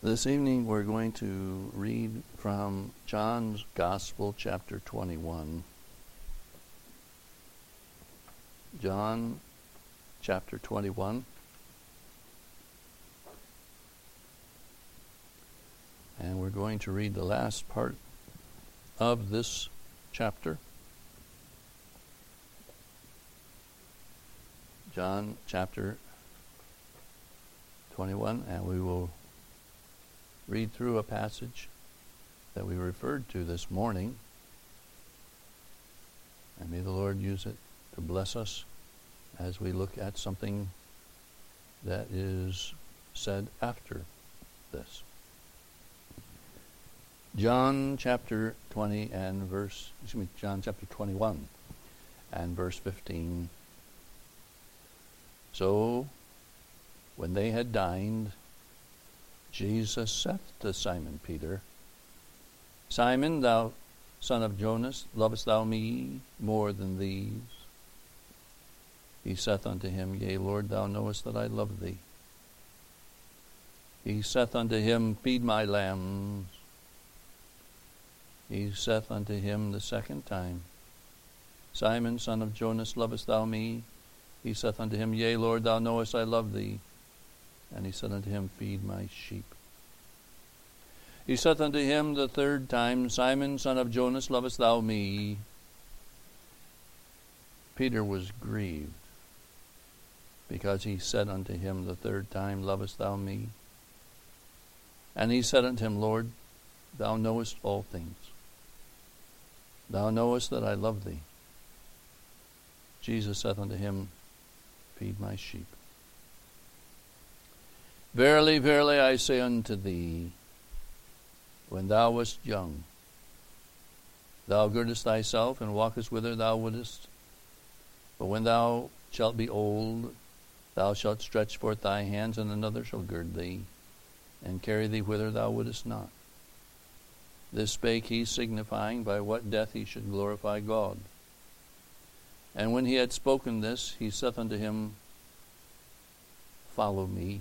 This evening we're going to read from John's Gospel, chapter 21. John, chapter 21. And we're going to read the last part of this chapter. John, chapter 21, and we will read through a passage that we referred to this morning, and may the Lord use it to bless us as we look at something that is said after this. John chapter 21 and verse 15. So, when they had dined, Jesus saith to Simon Peter, Simon, thou son of Jonas, lovest thou me more than these? He saith unto him, Yea, Lord, thou knowest that I love thee. He saith unto him, Feed my lambs. He saith unto him the second time, Simon, son of Jonas, lovest thou me? He saith unto him, Yea, Lord, thou knowest I love thee. And he said unto him, Feed my sheep. He saith unto him the third time, Simon, son of Jonas, lovest thou me? Peter was grieved, because he said unto him the third time, Lovest thou me? And he said unto him, Lord, thou knowest all things. Thou knowest that I love thee. Jesus saith unto him, Feed my sheep. Verily, verily, I say unto thee, when thou wast young, thou girdest thyself and walkest whither thou wouldest. But when thou shalt be old, thou shalt stretch forth thy hands, and another shall gird thee, and carry thee whither thou wouldest not. This spake he, signifying by what death he should glorify God. And when he had spoken this, he saith unto him, Follow me.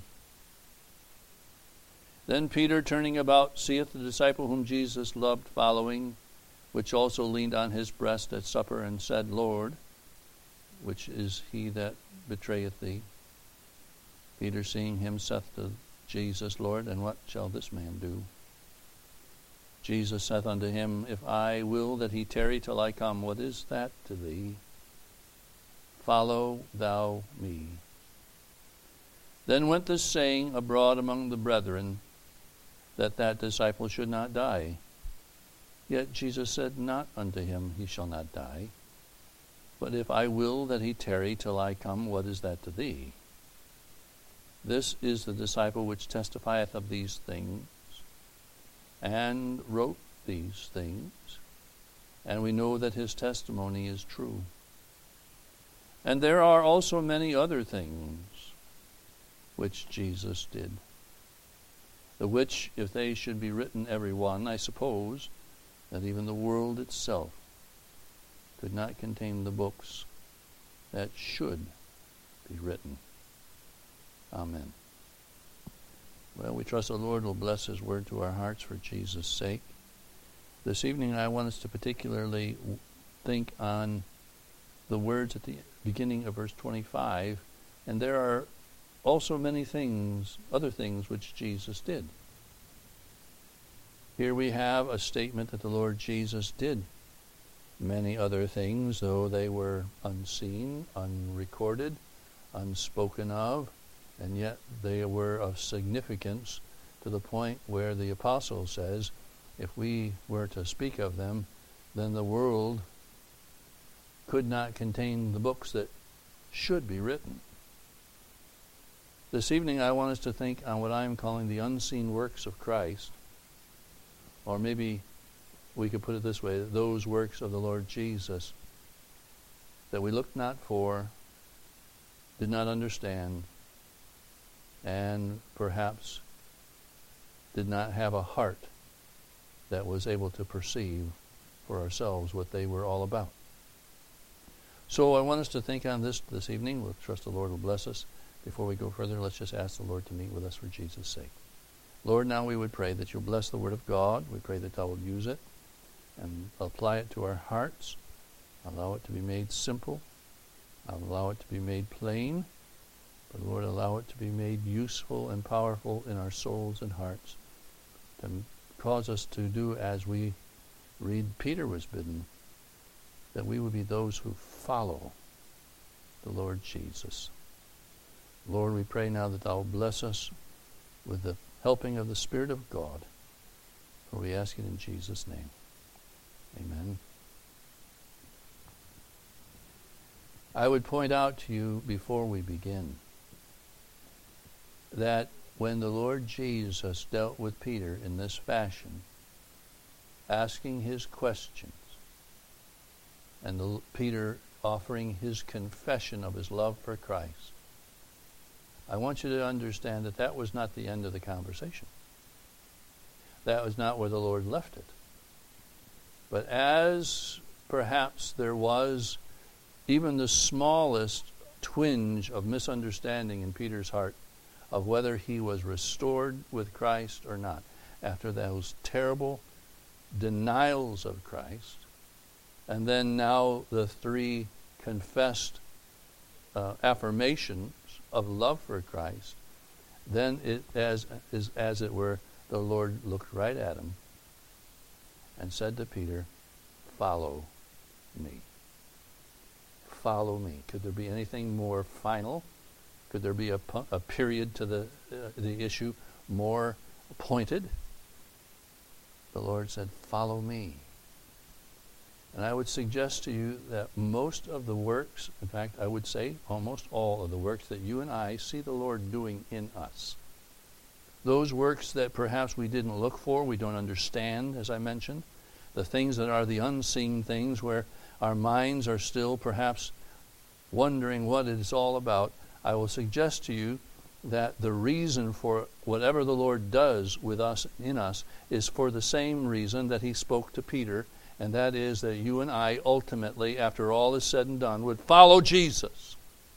Then Peter, turning about, seeth the disciple whom Jesus loved following, which also leaned on his breast at supper, and said, Lord, which is he that betrayeth thee? Peter, seeing him, saith to Jesus, Lord, and what shall this man do? Jesus saith unto him, If I will that he tarry till I come, what is that to thee? Follow thou me. Then went this saying abroad among the brethren, that disciple should not die. Yet Jesus said not unto him, He shall not die. But if I will that he tarry till I come, what is that to thee? This is the disciple which testifieth of these things, and wrote these things, and we know that his testimony is true. And there are also many other things which Jesus did, the which, if they should be written every one, I suppose that even the world itself could not contain the books that should be written. Amen. Well, we trust the Lord will bless His word to our hearts for Jesus' sake. This evening I want us to particularly think on the words at the beginning of verse 25, and there are also many things, other things which Jesus did. Here we have a statement that the Lord Jesus did many other things, though they were unseen, unrecorded, unspoken of, and yet they were of significance to the point where the apostle says, if we were to speak of them, then the world could not contain the books that should be written. This evening I want us to think on what I'm calling the unseen works of Christ, or maybe we could put it this way, those works of the Lord Jesus that we looked not for, did not understand, and perhaps did not have a heart that was able to perceive for ourselves what they were all about. So I want us to think on this evening. We'll trust the Lord will bless us. Before we go further, let's just ask the Lord to meet with us for Jesus' sake. Lord, now we would pray that you'll bless the Word of God. We pray that thou would use it and apply it to our hearts. Allow it to be made simple. Allow it to be made plain. But Lord, allow it to be made useful and powerful in our souls and hearts, to cause us to do as we read Peter was bidden, that we would be those who follow the Lord Jesus. Lord, we pray now that thou will bless us with the helping of the Spirit of God, for we ask it in Jesus' name. Amen. I would point out to you before we begin that when the Lord Jesus dealt with Peter in this fashion, asking his questions, and Peter offering his confession of his love for Christ, I want you to understand that that was not the end of the conversation. That was not where the Lord left it. But as perhaps there was even the smallest twinge of misunderstanding in Peter's heart of whether he was restored with Christ or not, after those terrible denials of Christ, and then now the three confessed affirmations of love for Christ, then it as it were, the Lord looked right at him and said to Peter, "Follow me. Follow me." Could there be anything more final? Could there be a period to the issue more pointed? The Lord said, "Follow me." And I would suggest to you that most of the works, in fact, I would say almost all of the works that you and I see the Lord doing in us, those works that perhaps we didn't look for, we don't understand, as I mentioned, the things that are the unseen things where our minds are still perhaps wondering what it is all about, I will suggest to you that the reason for whatever the Lord does with us, in us, is for the same reason that he spoke to Peter, and that is that you and I ultimately, after all is said and done, would follow Jesus.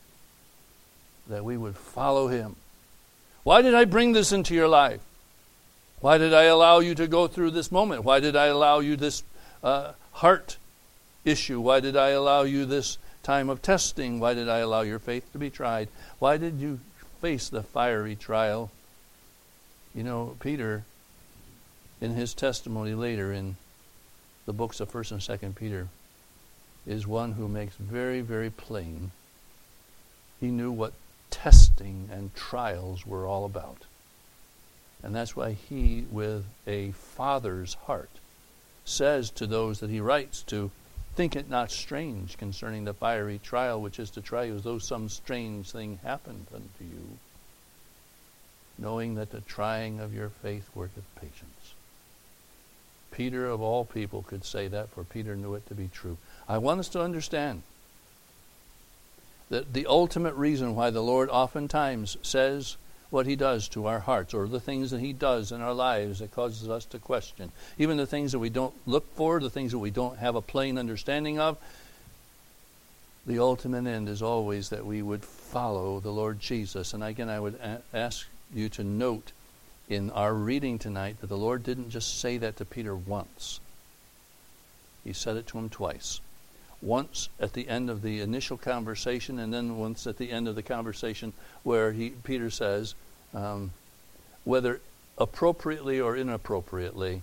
That we would follow him. Why did I bring this into your life? Why did I allow you to go through this moment? Why did I allow you this heart issue? Why did I allow you this time of testing? Why did I allow your faith to be tried? Why did you face the fiery trial? You know, Peter, in his testimony later in the books of 1st and 2nd Peter, is one who makes very, very plain. He knew what testing and trials were all about. And that's why he, with a father's heart, says to those that he writes to, "Think it not strange concerning the fiery trial which is to try you, as though some strange thing happened unto you, knowing that the trying of your faith worketh patience." Peter, of all people, could say that, for Peter knew it to be true. I want us to understand that the ultimate reason why the Lord oftentimes says what he does to our hearts, or the things that he does in our lives that causes us to question, even the things that we don't look for, the things that we don't have a plain understanding of, the ultimate end is always that we would follow the Lord Jesus. And again, I would ask you to note in our reading tonight that the Lord didn't just say that to Peter once. He said it to him twice. Once at the end of the initial conversation, and then once at the end of the conversation where Peter says, whether appropriately or inappropriately,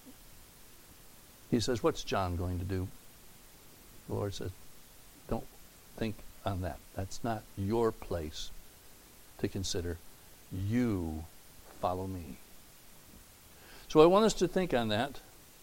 he says, "What's John going to do?" The Lord says, "Don't think on that. That's not your place to consider. You follow me." So I want us to think on that.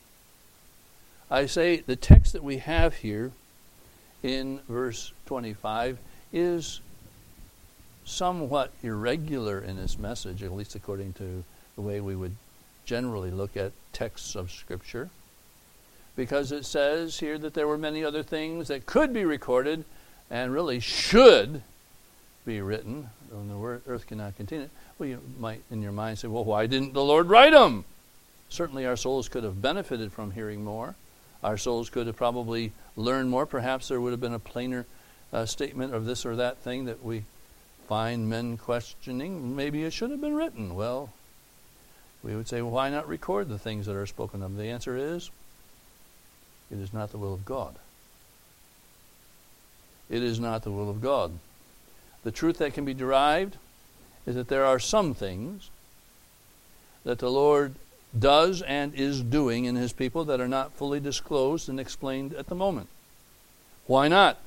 I say the text that we have here in verse 25 is somewhat irregular in its message, at least according to the way we would generally look at texts of Scripture, because it says here that there were many other things that could be recorded and really should be written, and the earth cannot contain it. Well, you might in your mind say, well, why didn't the Lord write them? Certainly our souls could have benefited from hearing more. Our souls could have probably learned more. Perhaps there would have been a plainer statement of this or that thing that we find men questioning. Maybe it should have been written. Well, We would say, well, why not record the things that are spoken of? The answer is, it is not the will of God. It is not the will of God. The truth that can be derived is that there are some things that the Lord does and is doing in His people that are not fully disclosed and explained at the moment. Why not?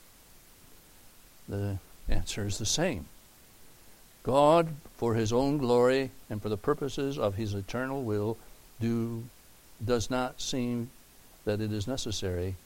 The answer is the same. God, for His own glory and for the purposes of His eternal will, does not seem that it is necessary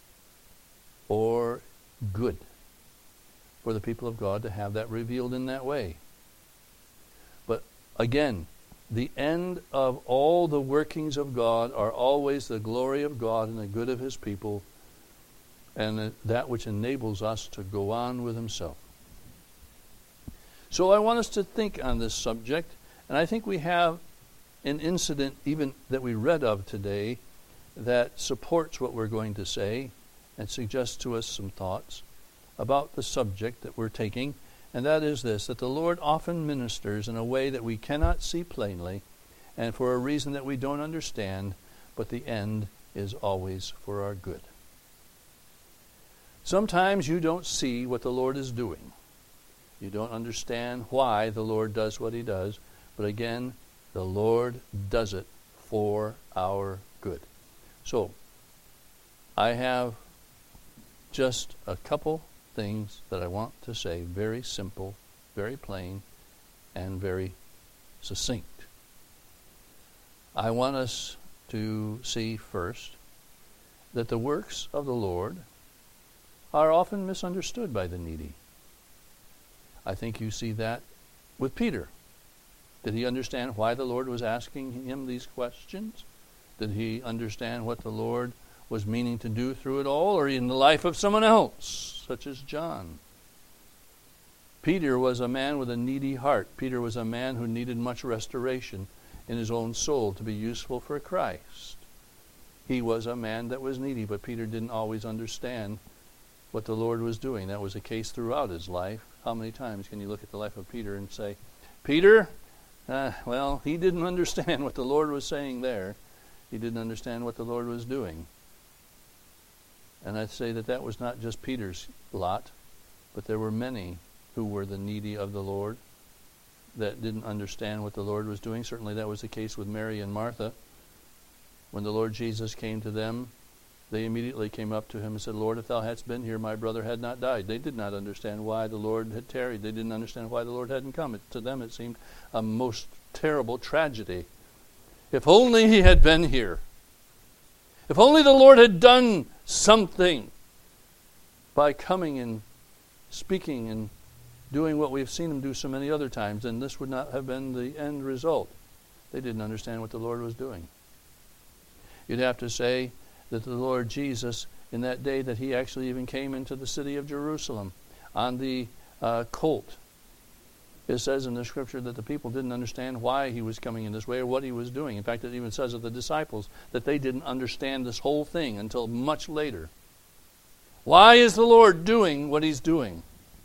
or good for the people of God to have that revealed in that way. But again, the end of all the workings of God are always the glory of God and the good of His people, and that which enables us to go on with Himself. So I want us to think on this subject, and I think we have an incident even that we read of today that supports what we're going to say and suggests to us some thoughts about the subject that we're taking, and that is this, that the Lord often ministers in a way that we cannot see plainly and for a reason that we don't understand, but the end is always for our good. Sometimes you don't see what the Lord is doing. You don't understand why the Lord does what He does, but again, the Lord does it for our good. So, I have just a couple things that I want to say, very simple, very plain, and very succinct. I want us to see first that the works of the Lord are often misunderstood by the needy. I think you see that with Peter. Did he understand why the Lord was asking him these questions? Did he understand what the Lord was meaning to do through it all, or in the life of someone else, such as John? Peter was a man with a needy heart. Peter was a man who needed much restoration in his own soul to be useful for Christ. He was a man that was needy, but Peter didn't always understand what the Lord was doing. That was the case throughout his life. How many times can you look at the life of Peter and say, Peter, well, he didn't understand what the Lord was saying there. He didn't understand what the Lord was doing. And I'd say that was not just Peter's lot, but there were many who were the needy of the Lord that didn't understand what the Lord was doing. Certainly that was the case with Mary and Martha. When the Lord Jesus came to them, they immediately came up to him and said, Lord, if thou hadst been here, my brother had not died. They did not understand why the Lord had tarried. They didn't understand why the Lord hadn't come. To them it seemed a most terrible tragedy. If only he had been here. If only the Lord had done something by coming and speaking and doing what we've seen him do so many other times, then this would not have been the end result. They didn't understand what the Lord was doing. You'd have to say that the Lord Jesus, in that day that he actually even came into the city of Jerusalem on the colt, it says in the scripture that the people didn't understand why he was coming in this way or what he was doing. In fact, it even says of the disciples that they didn't understand this whole thing until much later. Why is the Lord doing what he's doing?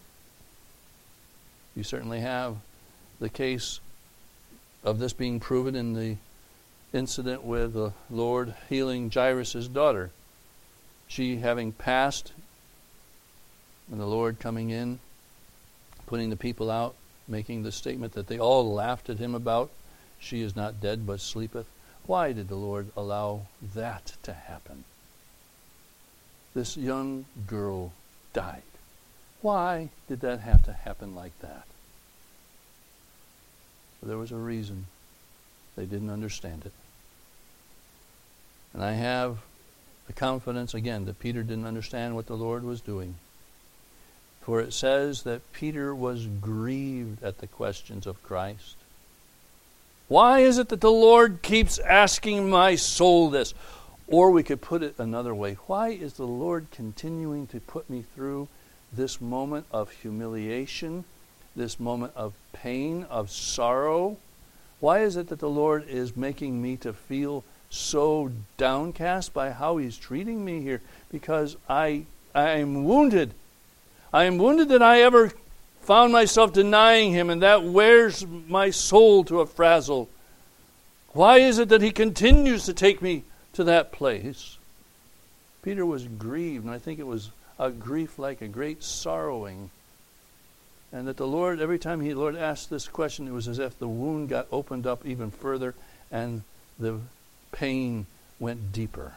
You certainly have the case of this being proven in the incident with the Lord healing Jairus' daughter. She having passed, and the Lord coming in, putting the people out, making the statement that they all laughed at him about, she is not dead but sleepeth. Why did the Lord allow that to happen? This young girl died. Why did that have to happen like that? Well, there was a reason. They didn't understand it. And I have the confidence, again, that Peter didn't understand what the Lord was doing. For it says that Peter was grieved at the questions of Christ. Why is it that the Lord keeps asking my soul this? Or we could put it another way. Why is the Lord continuing to put me through this moment of humiliation, this moment of pain, of sorrow? Why is it that the Lord is making me to feel so downcast by how he's treating me here? Because I am wounded. I am wounded that I ever found myself denying him, and that wears my soul to a frazzle. Why is it that he continues to take me to that place? Peter was grieved, and I think it was a grief like a great sorrowing. And that the Lord, every time the Lord asked this question, it was as if the wound got opened up even further and the pain went deeper.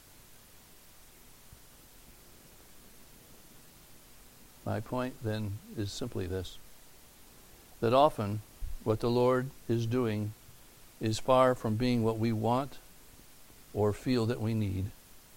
My point then is simply this, that often what the Lord is doing is far from being what we want or feel that we need.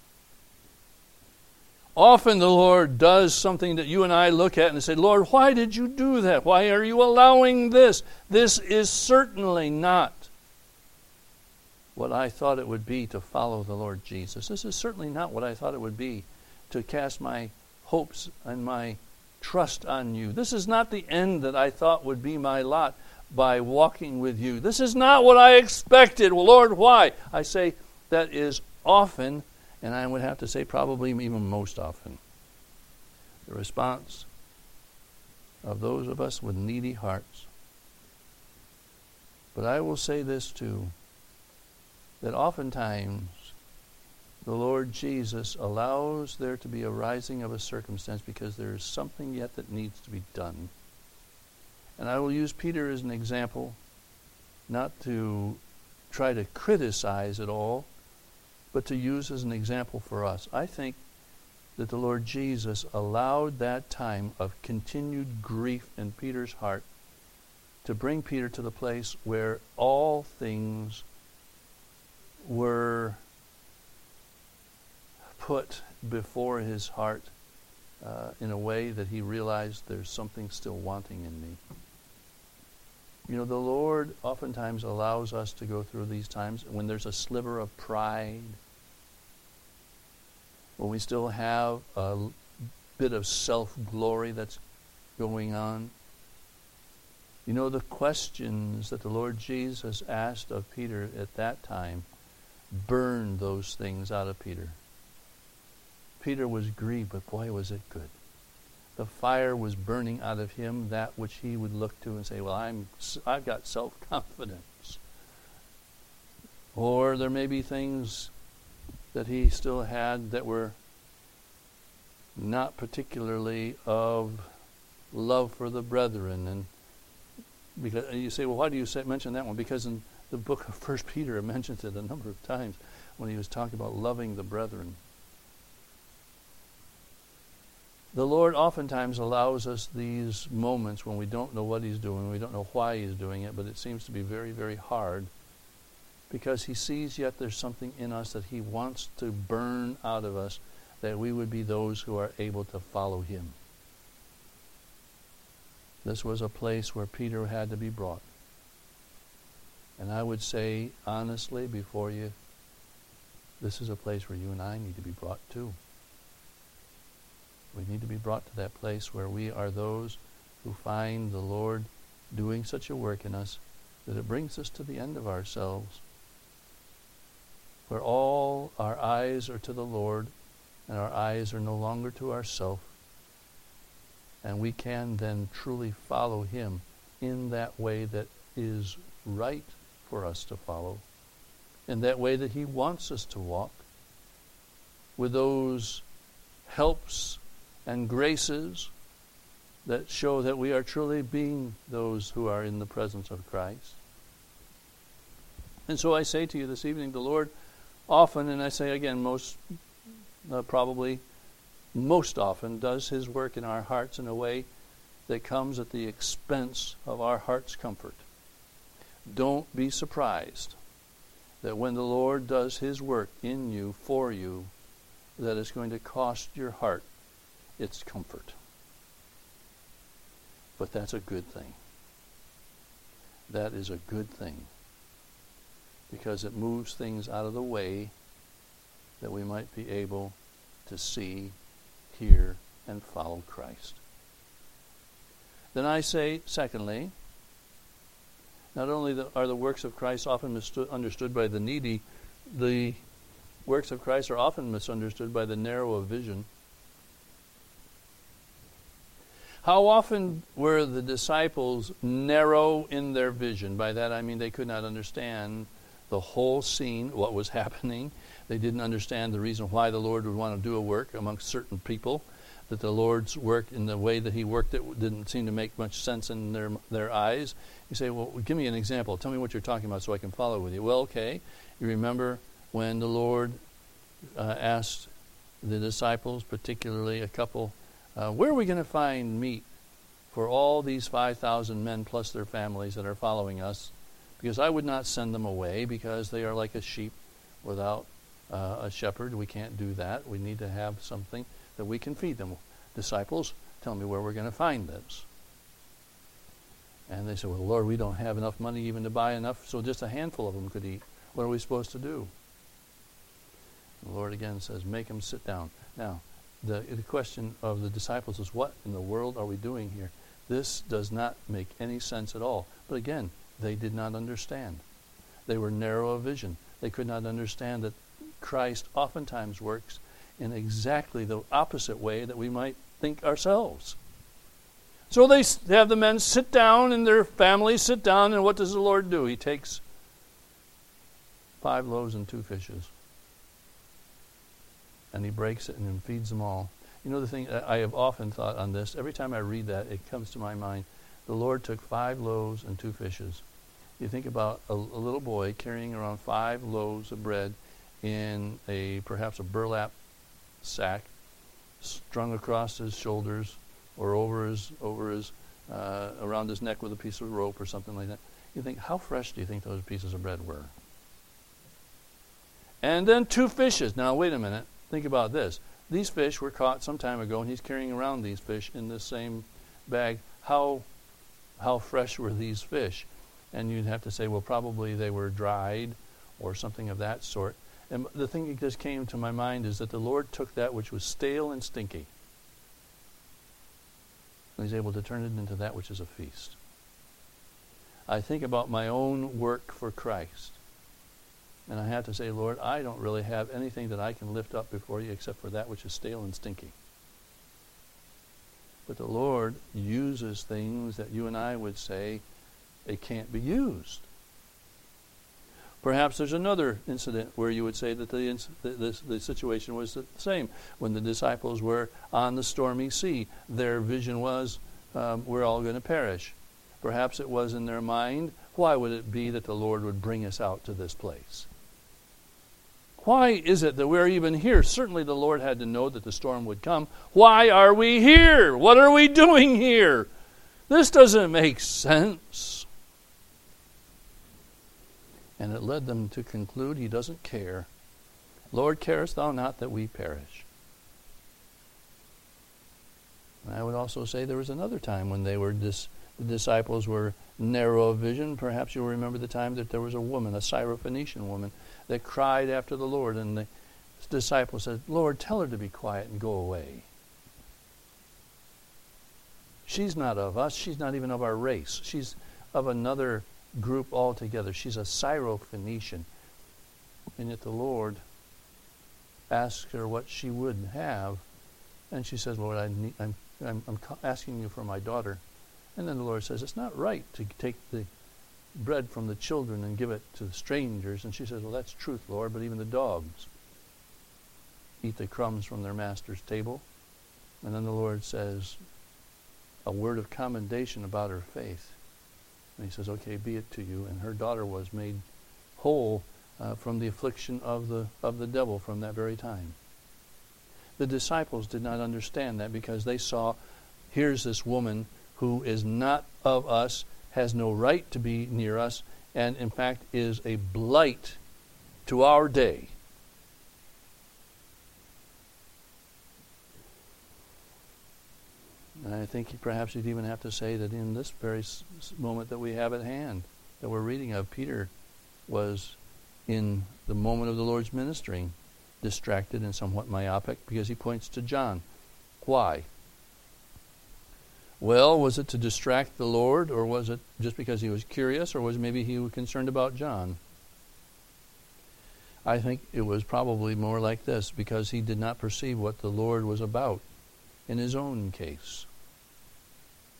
Often the Lord does something that you and I look at and say, Lord, why did you do that? Why are you allowing this? This is certainly not what I thought it would be to follow the Lord Jesus. This is certainly not what I thought it would be to cast my hopes and my trust on you. This is not the end that I thought would be my lot by walking with you. This is not what I expected. Well, Lord, why? I say that is often, and I would have to say probably even most often, the response of those of us with needy hearts. But I will say this too, that oftentimes the Lord Jesus allows there to be a rising of a circumstance because there is something yet that needs to be done. And I will use Peter as an example, not to try to criticize it all, but to use as an example for us. I think that the Lord Jesus allowed that time of continued grief in Peter's heart to bring Peter to the place where all things were put before his heart in a way that he realized there's something still wanting in me. You know, the Lord oftentimes allows us to go through these times when there's a sliver of pride, when we still have a bit of self-glory that's going on. You know, the questions that the Lord Jesus asked of Peter at that time burned those things out of Peter. Peter was grieved, but boy, was it good. The fire was burning out of him, that which he would look to and say, well, I've got self-confidence. Or there may be things that he still had that were not particularly of love for the brethren. And because you say, well, why do you mention that one? Because in the book of 1 Peter, it mentions it a number of times when he was talking about loving the brethren. The Lord oftentimes allows us these moments when we don't know what he's doing, we don't know why he's doing it, but it seems to be very, very hard because he sees yet there's something in us that he wants to burn out of us, that we would be those who are able to follow him. This was a place where Peter had to be brought. And I would say, honestly, before you, this is a place where you and I need to be brought to. We need to be brought to that place where we are those who find the Lord doing such a work in us that it brings us to the end of ourselves, where all our eyes are to the Lord and our eyes are no longer to ourself, and we can then truly follow him in that way that is right for us to follow, in that way that he wants us to walk, with those helps and graces that show that we are truly being those who are in the presence of Christ. And so I say to you this evening, the Lord often, and I say again, probably most often, does his work in our hearts in a way that comes at the expense of our heart's comfort. Don't be surprised that when the Lord does his work in you, for you, that it's going to cost your heart its comfort. But that's a good thing. That is a good thing, because it moves things out of the way that we might be able to see, hear, and follow Christ. Then I say, secondly, not only are the works of Christ often understood by the needy, the works of Christ are often misunderstood by the narrow of vision. How often were the disciples narrow in their vision? By that I mean they could not understand the whole scene, what was happening. They didn't understand the reason why the Lord would want to do a work amongst certain people, that the Lord's work in the way that he worked it didn't seem to make much sense in their eyes. You say, well, give me an example. Tell me what you're talking about so I can follow with you. Well, okay. You remember when the Lord asked the disciples, particularly a couple, where are we going to find meat for all these 5,000 men plus their families that are following us? Because I would not send them away because they are like a sheep without a shepherd. We can't do that. We need to have something that we can feed them. Disciples, tell me where we're going to find this. And they said, well, Lord, we don't have enough money even to buy enough, so just a handful of them could eat. What are we supposed to do? The Lord again says, make them sit down. Now, the question of the disciples is, what in the world are we doing here? This does not make any sense at all. But again, they did not understand. They were narrow of vision. They could not understand that Christ oftentimes works in exactly the opposite way that we might think ourselves. So they have the men sit down and their families sit down, and what does the Lord do? He takes 5 loaves and 2 fishes. And he breaks it and then feeds them all. You know, the thing, I have often thought on this, every time I read that, it comes to my mind, the Lord took 5 loaves and 2 fishes. You think about a little boy carrying around 5 loaves of bread in perhaps a burlap sack strung across his shoulders or around his neck with a piece of rope or something like that. You think, how fresh do you think those pieces of bread were? And then 2 fishes. Now, wait a minute. Think about this. These fish were caught some time ago, and he's carrying around these fish in this same bag. How fresh were these fish? And you'd have to say, well, probably they were dried or something of that sort. And the thing that just came to my mind is that the Lord took that which was stale and stinky, and he's able to turn it into that which is a feast. I think about my own work for Christ. And I have to say, Lord, I don't really have anything that I can lift up before you except for that which is stale and stinky. But the Lord uses things that you and I would say they can't be used. Perhaps there's another incident where you would say that the situation was the same. When the disciples were on the stormy sea, their vision was, we're all going to perish. Perhaps it was in their mind, why would it be that the Lord would bring us out to this place? Why is it that we're even here? Certainly the Lord had to know that the storm would come. Why are we here? What are we doing here? This doesn't make sense. And it led them to conclude he doesn't care. Lord, carest thou not that we perish? And I would also say there was another time when the disciples were narrow of vision. Perhaps you'll remember the time that there was a woman, a Syrophoenician woman, that cried after the Lord, and the disciples said, Lord, tell her to be quiet and go away. She's not of us. She's not even of our race. She's of another group altogether. She's a Syrophoenician. And yet the Lord asked her what she would have, and she says, Lord, I'm asking you for my daughter. And then the Lord says, it's not right to take the bread from the children and give it to the strangers. And she says, well, that's truth, Lord, but even the dogs eat the crumbs from their master's table. And then the Lord says a word of commendation about her faith. And he says, okay, be it to you. And her daughter was made whole from the affliction of the devil from that very time. The disciples did not understand that because they saw, here's this woman who is not of us, has no right to be near us, and in fact is a blight to our day. And I think perhaps you'd even have to say that in this very moment that we have at hand, that we're reading of, Peter was in the moment of the Lord's ministry distracted and somewhat myopic because he points to John. Why? Well, was it to distract the Lord, or was it just because he was curious, or was maybe he was concerned about John? I think it was probably more like this, because he did not perceive what the Lord was about in his own case.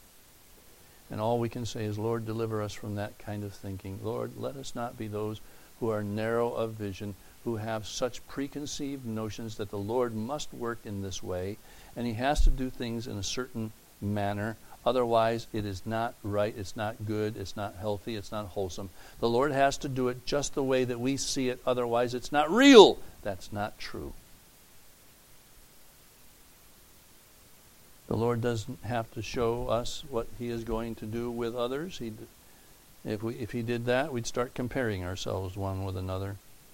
And all we can say is, Lord, deliver us from that kind of thinking. Lord, let us not be those who are narrow of vision, who have such preconceived notions that the Lord must work in this way, and he has to do things in a certain manner. Otherwise, it is not right, it's not good, it's not healthy, it's not wholesome. The Lord has to do it just the way that we see it. Otherwise, it's not real. That's not true. The Lord doesn't have to show us what he is going to do with others. If he did that, we'd start comparing ourselves one with another.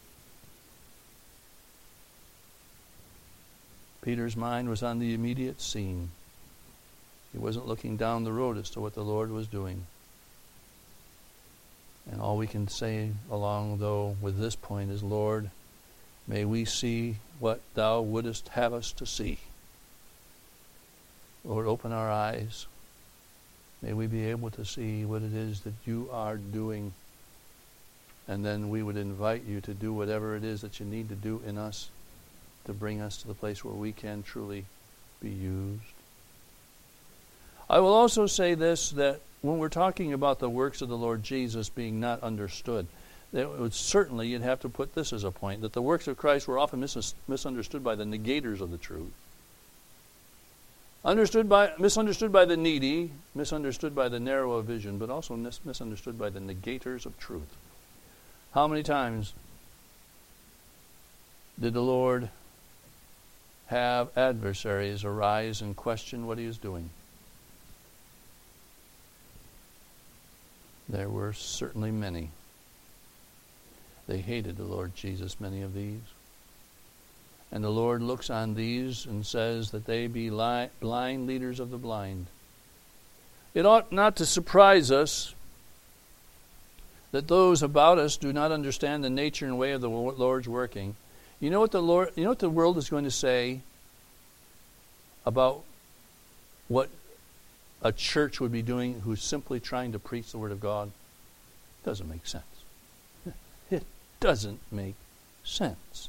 Peter's mind was on the immediate scene. He wasn't looking down the road as to what the Lord was doing. And all we can say along, though, with this point is, Lord, may we see what thou wouldest have us to see. Lord, open our eyes. May we be able to see what it is that you are doing. And then we would invite you to do whatever it is that you need to do in us to bring us to the place where we can truly be used. I will also say this, that when we're talking about the works of the Lord Jesus being not understood, certainly you'd have to put this as a point, that the works of Christ were often misunderstood by the negators of the truth. Misunderstood by the needy, misunderstood by the narrow of vision, but also misunderstood by the negators of truth. How many times did the Lord have adversaries arise and question what he is doing? There were certainly many. They hated the Lord Jesus, many of these. And the Lord looks on these and says that they be blind leaders of the blind. It ought not to surprise us that those about us do not understand the nature and way of the Lord's working. You know what the world is going to say about what a church would be doing who's simply trying to preach the Word of God? It doesn't make sense. It doesn't make sense.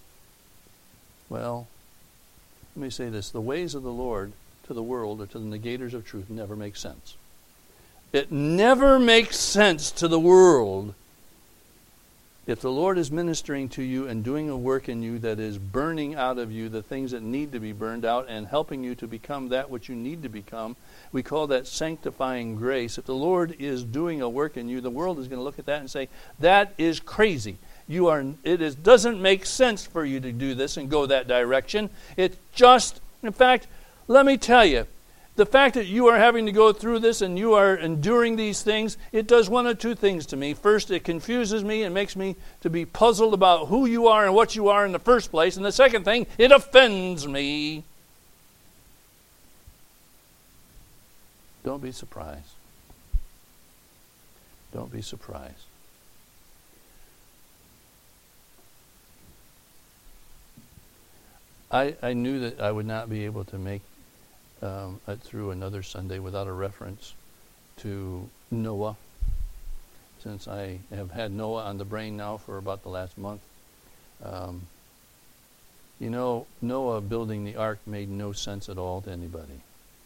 Well, let me say this. The ways of the Lord to the world or to the negators of truth never make sense. It never makes sense to the world if the Lord is ministering to you and doing a work in you that is burning out of you the things that need to be burned out and helping you to become that which you need to become. We call that sanctifying grace. If the Lord is doing a work in you, the world is going to look at that and say, that is crazy. Doesn't make sense for you to do this and go that direction. In fact, let me tell you, the fact that you are having to go through this and you are enduring these things, it does one of two things to me. First, it confuses me and makes me to be puzzled about who you are and what you are in the first place. And the second thing, it offends me. Don't be surprised. Don't be surprised. I knew that I would not be able to make it through another Sunday without a reference to Noah, since I have had Noah on the brain now for about the last month. Noah building the ark made no sense at all to anybody.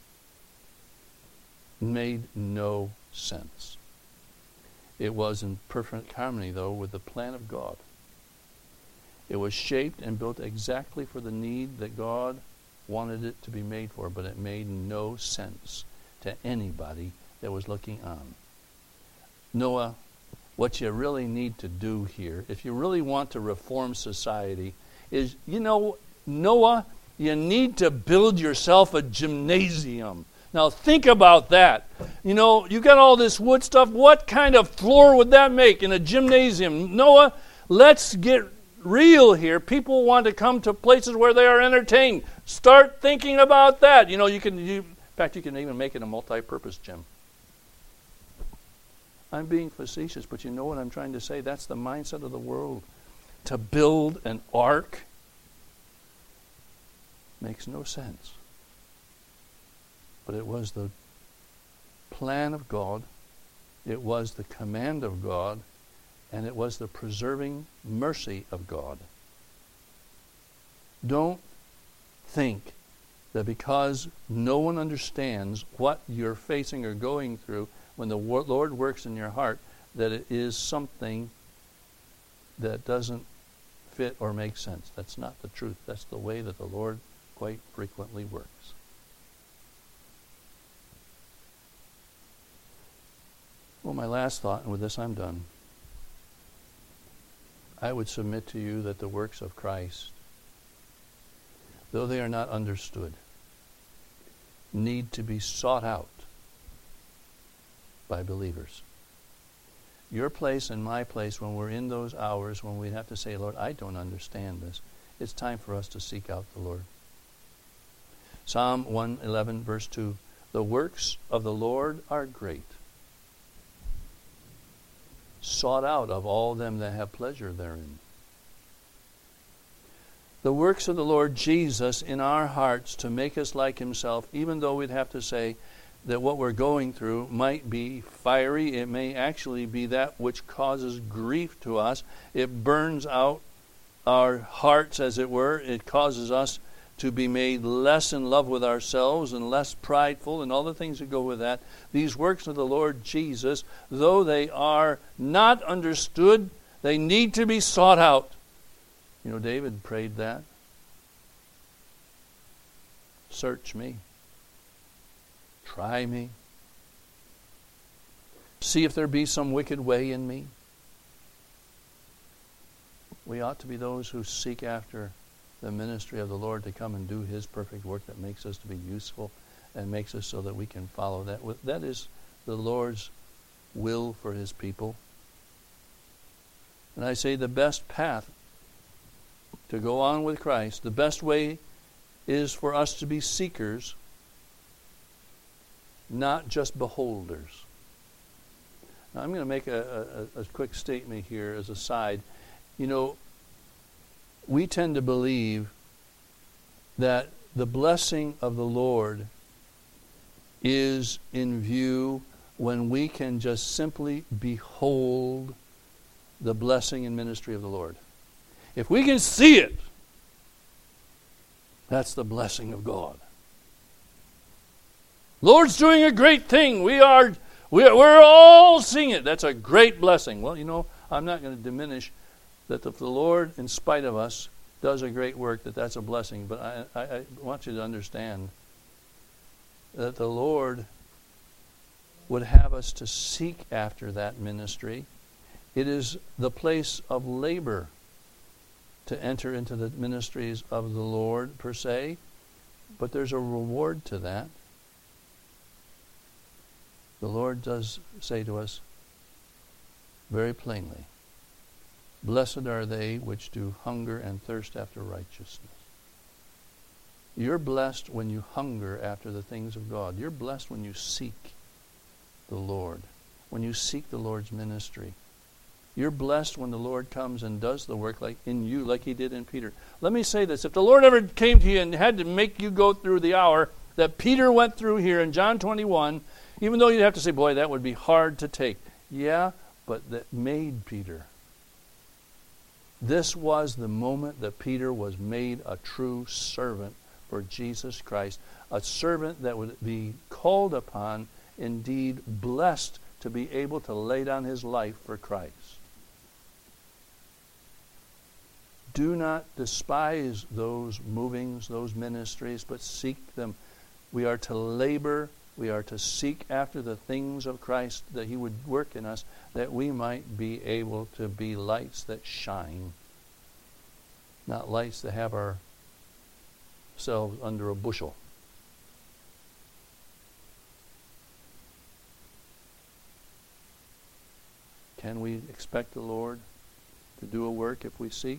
Made no sense. It was in perfect harmony, though, with the plan of God. It was shaped and built exactly for the need that God wanted it to be made for, but it made no sense to anybody that was looking on. Noah, what you really need to do here, if you really want to reform society, is, Noah, you need to build yourself a gymnasium. Now think about that. You got all this wood stuff. What kind of floor would that make in a gymnasium? Noah, let's get real here. People want to come to places where they are entertained. Start thinking about that. In fact, you can even make it a multi-purpose gym. I'm being facetious, but you know what I'm trying to say? That's the mindset of the world. To build an ark makes no sense. But it was the plan of God, it was the command of God, and it was the preserving mercy of God. Don't think that because no one understands what you're facing or going through when the Lord works in your heart, that it is something that doesn't fit or make sense. That's not the truth. That's the way that the Lord quite frequently works. Well, my last thought, and with this I'm done. I would submit to you that the works of Christ, though they are not understood, need to be sought out by believers. Your place and my place, when we're in those hours when we have to say, Lord, I don't understand this, it's time for us to seek out the Lord. Psalm 111, verse 2, the works of the Lord are great, sought out of all them that have pleasure therein. The works of the Lord Jesus in our hearts to make us like Himself, even though we'd have to say that what we're going through might be fiery, it may actually be that which causes grief to us. It burns out our hearts, as it were. It causes us to be made less in love with ourselves and less prideful and all the things that go with that. These works of the Lord Jesus, though they are not understood, they need to be sought out. You know, David prayed that. Search me. Try me. See if there be some wicked way in me. We ought to be those who seek after the ministry of the Lord to come and do His perfect work that makes us to be useful and makes us so that we can follow that. That is the Lord's will for His people. And I say the best path to go on with Christ, the best way is for us to be seekers, not just beholders. Now, I'm going to make a quick statement here as a side. You know, we tend to believe that the blessing of the Lord is in view when we can just simply behold the blessing and ministry of the Lord. If we can see it, that's the blessing of God. Lord's doing a great thing. We're all seeing it. That's a great blessing. Well, you know, I'm not going to diminish that if the Lord, in spite of us, does a great work, that's a blessing. But I want you to understand that the Lord would have us to seek after that ministry. It is the place of labor to enter into the ministries of the Lord, per se, but there's a reward to that. The Lord does say to us very plainly, blessed are they which do hunger and thirst after righteousness. You're blessed when you hunger after the things of God. You're blessed when you seek the Lord, when you seek the Lord's ministry. You're blessed when the Lord comes and does the work like in you, like He did in Peter. Let me say this. If the Lord ever came to you and had to make you go through the hour that Peter went through here in John 21, even though you'd have to say, boy, that would be hard to take. Yeah, but that made Peter. This was the moment that Peter was made a true servant for Jesus Christ, a servant that would be called upon, indeed blessed to be able to lay down his life for Christ. Do not despise those movings, those ministries, but seek them. We are to labor. We are to seek after the things of Christ, that He would work in us, that we might be able to be lights that shine, not lights that have ourselves under a bushel. Can we expect the Lord to do a work if we seek?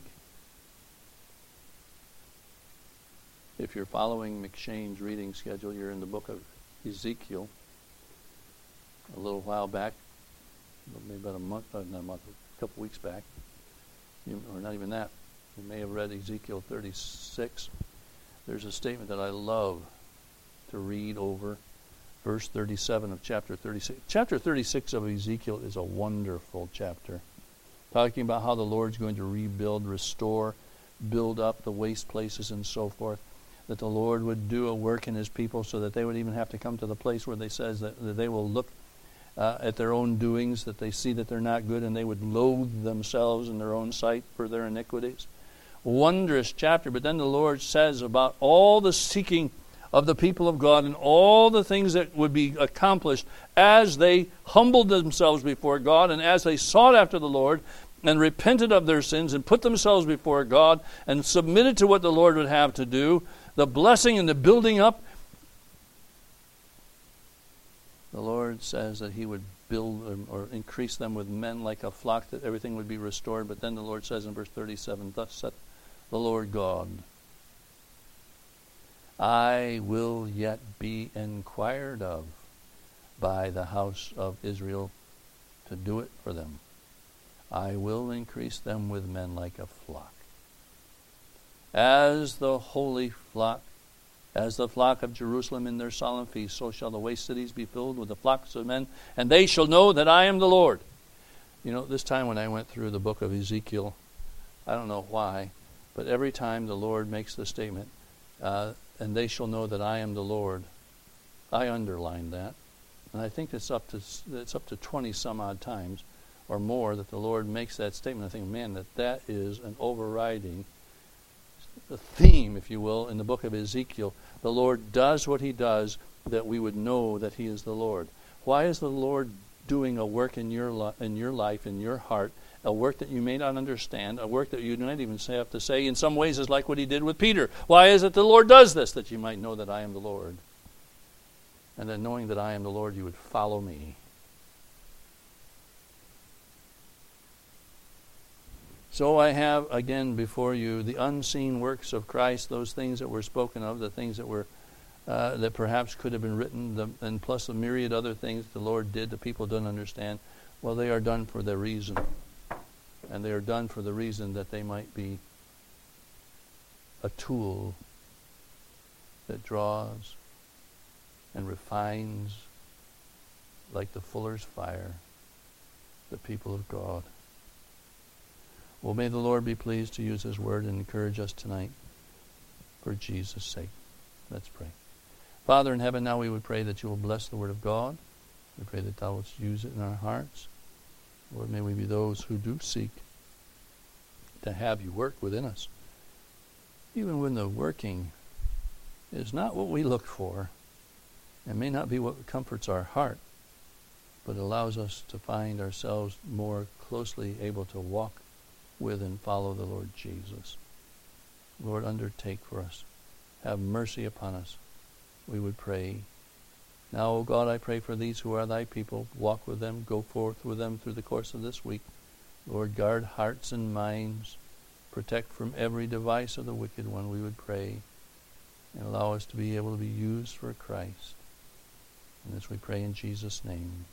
If you're following McShane's reading schedule, you're in the book of Ezekiel. A little while back, maybe about a couple weeks back, or not even that, you may have read Ezekiel 36. There's a statement that I love to read over, verse 37 of chapter 36. Chapter 36 of Ezekiel is a wonderful chapter, talking about how the Lord's going to rebuild, restore, build up the waste places and so forth, that the Lord would do a work in His people so that they would even have to come to the place where they says that they will look at their own doings, that they see that they're not good, and they would loathe themselves in their own sight for their iniquities. Wondrous chapter. But then the Lord says about all the seeking of the people of God and all the things that would be accomplished as they humbled themselves before God and as they sought after the Lord and repented of their sins and put themselves before God and submitted to what the Lord would have to do, the blessing and the building up. The Lord says that He would build or increase them with men like a flock, that everything would be restored. But then the Lord says in verse 37, thus saith the Lord God, I will yet be inquired of by the house of Israel to do it for them. I will increase them with men like a flock. As the holy flock, as the flock of Jerusalem in their solemn feast, so shall the waste cities be filled with the flocks of men, and they shall know that I am the Lord. You know, this time when I went through the book of Ezekiel, I don't know why, but every time the Lord makes the statement, and they shall know that I am the Lord, I underlined that. And I think it's up to 20 some odd times or more that the Lord makes that statement. I think, man, that is an overriding theme, if you will, in the book of Ezekiel. The Lord does what He does that we would know that He is the Lord. Why is the Lord doing a work in your life, in your heart, a work that you may not understand, a work that you do not even have to say? In some ways is like what He did with Peter. Why is it the Lord does this? That you might know that I am the Lord. And that knowing that I am the Lord, you would follow me. So I have again before you the unseen works of Christ, those things that were spoken of, the things that were that perhaps could have been written, and plus a myriad other things the Lord did that people don't understand. Well, they are done for the reason. And they are done for the reason that they might be a tool that draws and refines, like the fuller's fire, the people of God. Well, may the Lord be pleased to use His word and encourage us tonight for Jesus' sake. Let's pray. Father in heaven, now we would pray that You will bless the word of God. We pray that Thou wilt use it in our hearts. Lord, may we be those who do seek to have You work within us. Even when the working is not what we look for, and may not be what comforts our heart, but allows us to find ourselves more closely able to walk with and follow the Lord Jesus. Lord, undertake for us. Have mercy upon us, we would pray. Now, O God, I pray for these who are Thy people. Walk with them, go forth with them through the course of this week. Lord, guard hearts and minds. Protect from every device of the wicked one, we would pray. And allow us to be able to be used for Christ. And this we pray in Jesus' name.